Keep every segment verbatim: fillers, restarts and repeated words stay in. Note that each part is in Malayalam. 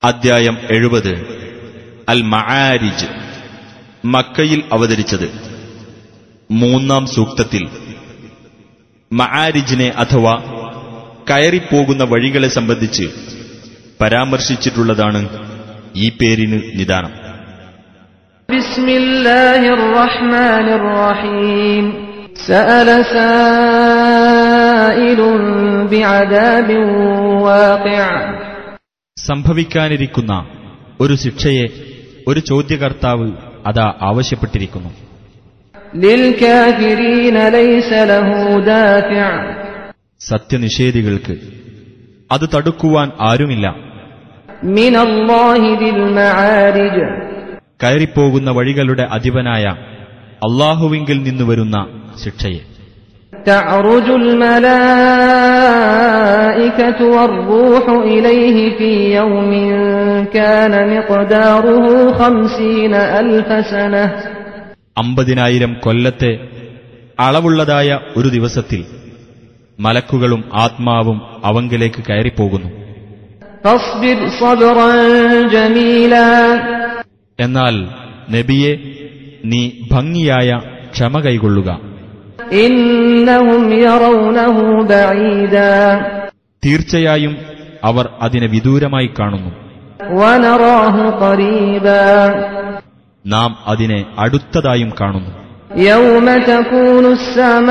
അദ്ധ്യായം എഴുപത്. അൽ മആരിജ്, മക്കയിൽ അവതരിച്ചത്. മൂന്നാം സൂക്തത്തിൽ മആരിജിനെ അഥവാ കയറിപ്പോകുന്ന വഴികളെ സംബന്ധിച്ച് പരാമർശിച്ചിട്ടുള്ളതാണ് ഈ പേരിന് നിദാനം. ബിസ്മില്ലാഹിർ റഹ്മാനിർ റഹീം. സഅല സായിലുൻ ബിഅദാബിൻ വാഖിഅ. സംഭവിക്കാനിരിക്കുന്ന ഒരു ശിക്ഷയെ ഒരു ചോദ്യകർത്താവ് അതാ ആവശ്യപ്പെട്ടിരിക്കുന്നു. ലിൽ കാഫിരീന ലൈസ ലഹു ദാഫിഅ. സത്യനിഷേധികൾക്ക് അത് തടുക്കുവാൻ ആരുമില്ല. മിനല്ലാഹി ദിൽ മആരിജ്. കയറിപ്പോകുന്ന വഴികളുടെ അധിപനായ അല്ലാഹുവിങ്കിൽ നിന്ന് വരുന്ന ശിക്ഷയെ. തഅറുജുൽ മലായികതു വർ-റൂഹു ഇലൈഹി ഫീ യൗമിൻ കാന മിഖ്ദാറുഹു ഖംസീന അൽഫ സനഹ. അമ്പതിനായിരം കൊല്ലത്തെ അളവുള്ളതായ ഒരു ദിവസത്തിൽ മലക്കുകളും ആത്മാവും അവങ്കിലേക്ക് കയറിപ്പോകുന്നു. ഫസ്ബിർ സബ്റൻ ജമീലാ. എന്നാൽ നബിയെ, നീ ഭംഗിയായ ക്ഷമ കൈകൊള്ളുക. ഇന്നഹും യറൗനഹു ബഈദാ. തീർച്ചയായും അവർ അതിനെ വിദൂരമായി കാണുന്നു. വനറാഹു ഖരീബാ. നാം അതിനെ അടുത്തതായും കാണുന്നു. യൗമ തകൂനുസ്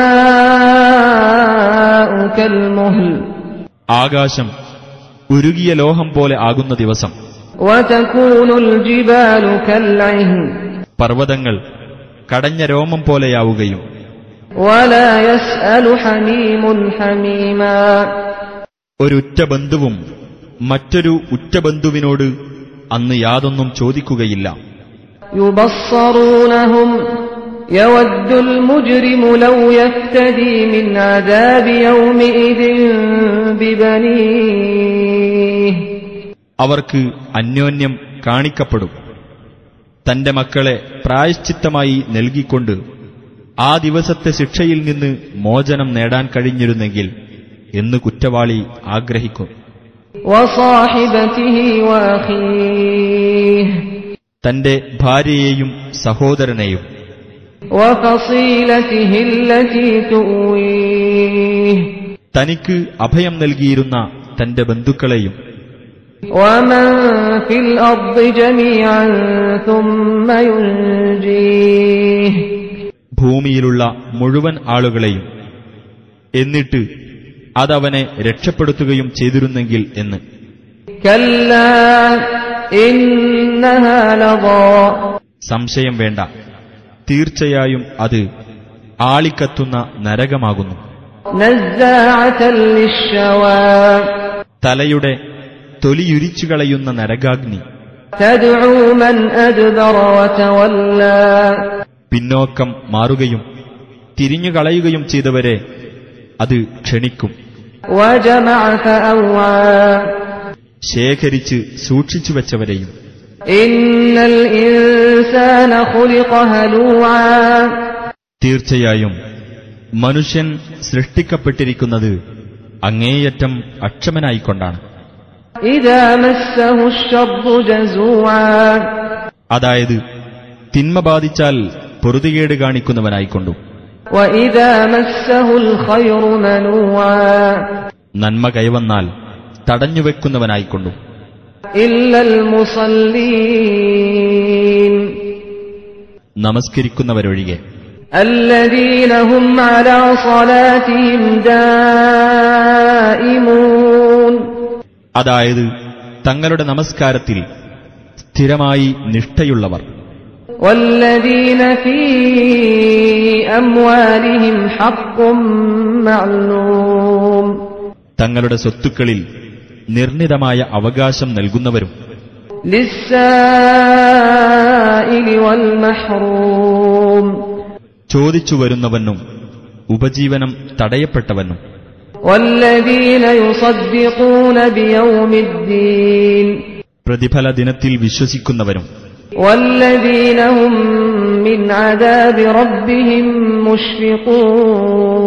സമാഉ കൽമുഹ്ൽ. ആകാശം ഉരുകിയ ലോഹം പോലെ ആകുന്ന ദിവസം. വതകൂനുൽ ജിബാലു കൽഇഹ്ൻ. പർവ്വതങ്ങൾ കടഞ്ഞ രോമം പോലെയാവുകയും. വലാ യസ്അലു ഹമീമുൻ ഹമീമാ. ഒരു ഉറ്റ ബന്ധുവും മറ്റൊരു ഉറ്റ ബന്ധുവിനോട് അന്ന് യാതൊന്നും ചോദിക്കുകയില്ല. യുബസ്സറൂനഹും യവദ്ദുൽ മുജ്രിമു ലൗ യഫ്തദി മിൻ അദാബി യൗമിഇദിൻ ബിബനീഹി. അവർക്ക് അന്യോന്യം കാണിക്കപ്പെടും. തന്റെ മക്കളെ പ്രായശ്ചിത്തമായി നൽകിക്കൊണ്ട് ആ ദിവസത്തെ ശിക്ഷയിൽ നിന്ന് മോചനം നേടാൻ കഴിഞ്ഞിരുന്നെങ്കിൽ എന്ന് കുറ്റവാളി ആഗ്രഹിക്കും. വസാഹിബതിഹി വഅഖീഹി. തന്റെ ഭാര്യയെയും സഹോദരനെയും. വഫസീലതിഹി അല്ലതി തുവീഹി. തനിക്ക് അഭയം നൽകിയിരുന്ന തന്റെ ബന്ധുക്കളെയും. വമൻ ഫിൽ അർദി ജമീഅൻ സുമ്മ യുൻജീഹി. ഭൂമിയിലുള്ള മുഴുവൻ ആളുകളെയും. എന്നിട്ട് അതവനെ രക്ഷപ്പെടുത്തുകയും ചെയ്തിരുന്നെങ്കിൽ എന്ന്. കല്ലാ ഇന്നഹാ ലദാ. സംശയം വേണ്ട, തീർച്ചയായും അത് ആളിക്കത്തുന്ന നരകമാകുന്നു. നസ്സാഅതൻ ലിശ്ശവാ. തലയുടെ തൊലിയുരിച്ചു കളയുന്ന നരകാഗ്നി. തദ്ഉ മൻ അദ്ബറ വതവല്ലാ. പിന്നോക്കം മാറുകയും തിരിഞ്ഞുകളയുകയും ചെയ്തവരെ അത് ക്ഷണിക്കും. വജമഅ ഫഅവ്ആ. ശേഖരിച്ച് സൂക്ഷിച്ചു വെച്ചവരെയും. ഇന്നൽ ഇൻസാന ഖുലിഖ ഹലൂആ. തീർച്ചയായും മനുഷ്യൻ സൃഷ്ടിക്കപ്പെട്ടിരിക്കുന്നത് അങ്ങേയറ്റം അക്ഷമനായിക്കൊണ്ടാണ്. ഇദാ മസ്സഹു അശ്ശർറു ജസൂആ. അതായത് തിന്മ ബാധിച്ചാൽ പൊറുതികേട് കാണിക്കുന്നവനായിക്കൊണ്ടും. വഇദാ മസ്സഹുൽ ഖൈറു മനൂആ. നന്മ കൈവന്നാൽ തടഞ്ഞുവെക്കുന്നവനായിക്കൊണ്ടും. ഇല്ലൽ മുസല്ലീൻ. നമസ്കരിക്കുന്നവരൊഴികെ. അല്ലദീന ഹും അലാ സ്വലാത്തിഹിം ദായിമൂൻ. അതായത് തങ്ങളുടെ നമസ്കാരത്തിൽ സ്ഥിരമായി നിഷ്ഠയുള്ളവർ. വല്ലദീന ഫീ അംവാലിഹിം ഹഖ്ഖും മഅ്ലൂം. തങ്ങളുടെ സ്വത്തുക്കളിൽ നിർണിതമായ അവകാശം നൽകുന്നവരും. ലിസ്സായിലി വൽ മഹ്റൂം. ചോദിച്ചു വരുന്നവനും ഉപജീവനം തടയപ്പെട്ടവനും. വല്ലദീന യുസദ്ദിഖൂന ബിയൗമിദ്ദീൻ. പ്രതിഫല ദിനത്തിൽ വിശ്വസിക്കുന്നവരും. വല്ലദീന ഹും മിൻ അദാബി റബ്ബിഹിം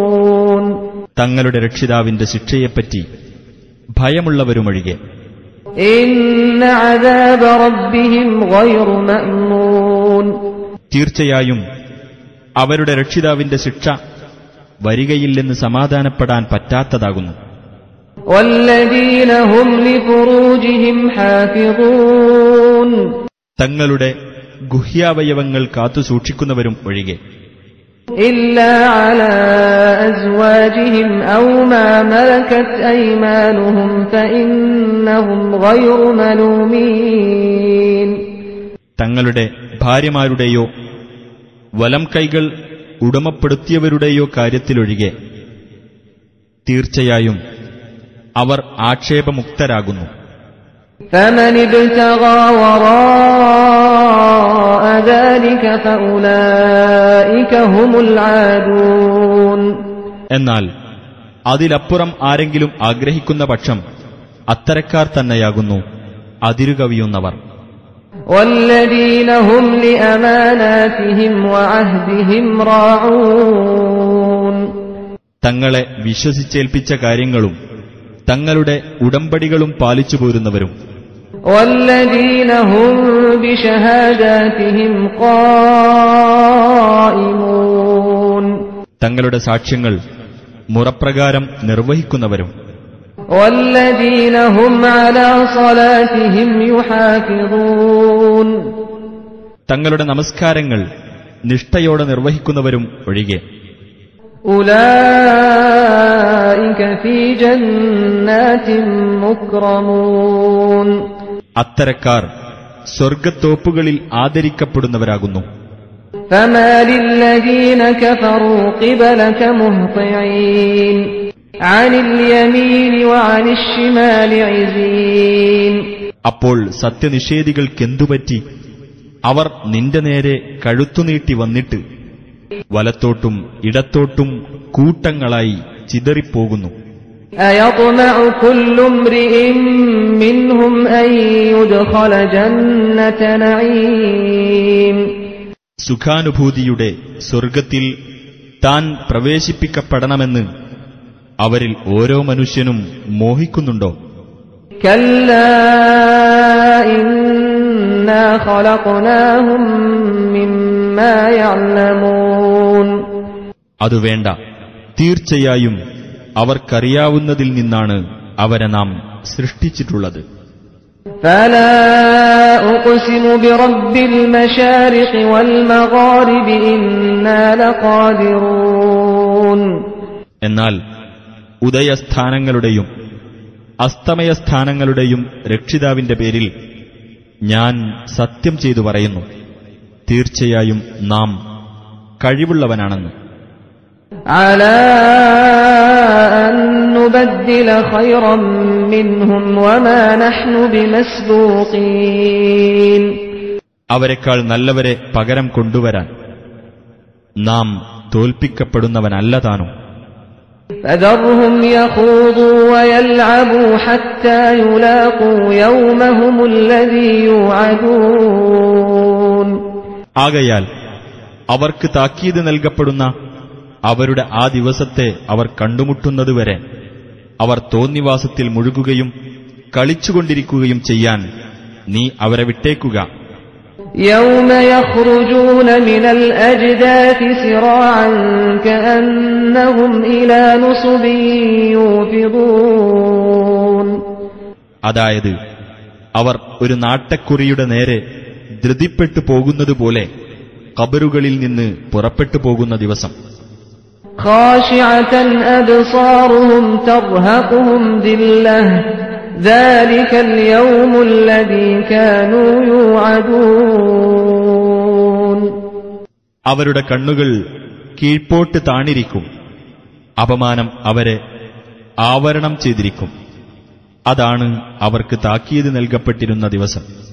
മുശ്ഫിഖൂൻ. തങ്ങളുടെ രക്ഷിതാവിന്റെ ശിക്ഷയെപ്പറ്റി ഭയമുള്ളവരുമൊഴികെ. ഇന്ന അദാബ റബ്ബിഹിം ഗൈറു മഅ്മൂൻ. തീർച്ചയായും അവരുടെ രക്ഷിതാവിന്റെ ശിക്ഷ വരികയില്ലെന്ന് സമാധാനപ്പെടാൻ പറ്റാത്തതാകുന്നു. വല്ലദീന ഹും ലിഫുറൂജിഹിം ഹാഫിളൂൻ. തങ്ങളുടെ ഗുഹ്യാവയവങ്ങൾ കാത്തുസൂക്ഷിക്കുന്നവരും ഒഴികെ. ഇല്ലാ അലാ അസ്വാജിഹിം ഔ മാ മലകത് അയ്മാനുഹും ഫഇന്നഹും ഗൈറു മലൂമീൻ. തങ്ങളുടെ ഭാര്യമാരുടെയോ വലം കൈകൾ ഉടമപ്പെടുത്തിയവരുടെയോ കാര്യത്തിലൊഴികെ തീർച്ചയായും അവർ ആക്ഷേപമുക്തരാകുന്നു. فمن ابتغى وراء ذلك فأولئك هم العادون. എന്നാൽ അതിലപ്പുറം ആരെങ്കിലും ആഗ്രഹിക്കുന്ന പക്ഷം അത്തരക്കാർ തന്നെയാകുന്നു അതിരുകവിയുന്നവർ. والذين هم لأماناتهم وعهدهم راعون. തങ്ങളെ വിശ്വസിച്ചേൽപ്പിച്ച കാര്യങ്ങളും തങ്ങളുടെ ഉടമ്പടികളും പാലിച്ചു പോരുന്നവരും. والذين هم بشهاداتهم قائمون. തങ്ങളുടെ സാക്ഷ്യങ്ങൾ മുറപ്രകാരം നിർവഹിക്കുന്നവരും. والذين هم على صلاتهم يحافظون. തങ്ങളുടെ നമസ്കാരങ്ങൾ നിഷ്ഠയോടെ നിർവഹിക്കുന്നവരും ഒഴികെ. ഉലൈക ഫീ ജന്നാതിൻ മുക്രമൂൻ. അത്തരക്കാർ സ്വർഗ്ഗത്തോപ്പുകളിൽ ആദരിക്കപ്പെടുന്നവരാകുന്നു. ഫമാലില്ലദീന കഫറൂ ഖിബലക മുഹ്തിഈൻ അനിൽ യമീനി വഅനിശ് ശിമാലി ഇസീൻ. അപ്പോൾ സത്യനിഷേധികൾക്കെന്തുപറ്റി? അവർ നിന്റെ നേരെ കഴുത്തുനീട്ടി വന്നിട്ട് വലത്തോട്ടും ഇടത്തോട്ടും കൂട്ടങ്ങളായി ചിതറിപ്പോകുന്നു. അയത്മഉ കുല്ലു ഇംറിഇൻ മിൻഹും അൻ യുദ്ഖല ജന്നത നഈം. സുഖാനുഭൂതിയുടെ സ്വർഗ്ഗത്തിൽ താൻ പ്രവേശിപ്പിക്കപ്പെടണമെന്ന് അവരിൽ ഓരോ മനുഷ്യനും മോഹിക്കുന്നുണ്ടോ? കല്ലാ ഇന്നാ ഖലഖനാഹും മിമ്മാ യഅലമൂൻ. അതു വേണ്ട, തീർച്ചയായും അവർക്കറിയാവുന്നതിൽ നിന്നാണ് അവരെ നാം സൃഷ്ടിച്ചിട്ടുള്ളത്. ഫലാ ഉഖ്സിമു ബിറബ്ബിൽ മശാരിഖി വൽ മഗാരിബി ഇന്നാ ലഖാദിറൂൻ. എന്നാൽ ഉദയസ്ഥാനങ്ങളുടെയും അസ്തമയസ്ഥാനങ്ങളുടെയും രക്ഷിതാവിന്റെ പേരിൽ ഞാൻ സത്യം ചെയ്തു പറയുന്നു, തീർച്ചയായും നാം കഴിവുള്ളവനാണെന്ന്. അലാ അൻ നുബദ്ദില ഖൈറൻ മിൻഹും വമാ നഹ്നു ബിമസ്ബൂഖീൻ. അവരെക്കാൾ നല്ലവരെ പകരം കൊണ്ടുവരാൻ നാം തോൽപ്പിക്കപ്പെടുന്നവനല്ല താനും. فذرهم يخوضوا ويلعبوا حتى يلاقوا يومهم الذي يوعدون. ആകയാൽ അവർക്ക് താക്കീത് നൽകപ്പെടുന്ന അവരുടെ ആ ദിവസത്തെ അവർ കണ്ടുമുട്ടുന്നതുവരെ അവർ തോന്നിവാസത്തിൽ മുഴുകുകയും കളിച്ചുകൊണ്ടിരിക്കുകയും ചെയ്യാൻ നീ അവരെ വിട്ടേക്കുക. يوم يخرجون من الأجداث سراعا كأنهم إلى نصب يوفضون. അതായത് അവർ ഒരു നാട്ടക്കുറിയുടെ നേരെ ധൃതിപ്പെട്ടു പോകുന്നതുപോലെ ഖബറുകളിൽ നിന്ന് പുറപ്പെട്ടു പോകുന്ന ദിവസം. خاشعة أبصارهم ترهقهم ذلة ذلك اليوم الذي كانوا يوعدون. അവരുടെ കണ്ണുകൾ കീഴ്പോട്ട് താണിരിക്കും, അപമാനം അവരെ ആവരണം ചെയ്തിരിക്കും. അതാണ് അവർക്ക് താക്കീത് നൽകപ്പെട്ടിരുന്ന ദിവസം.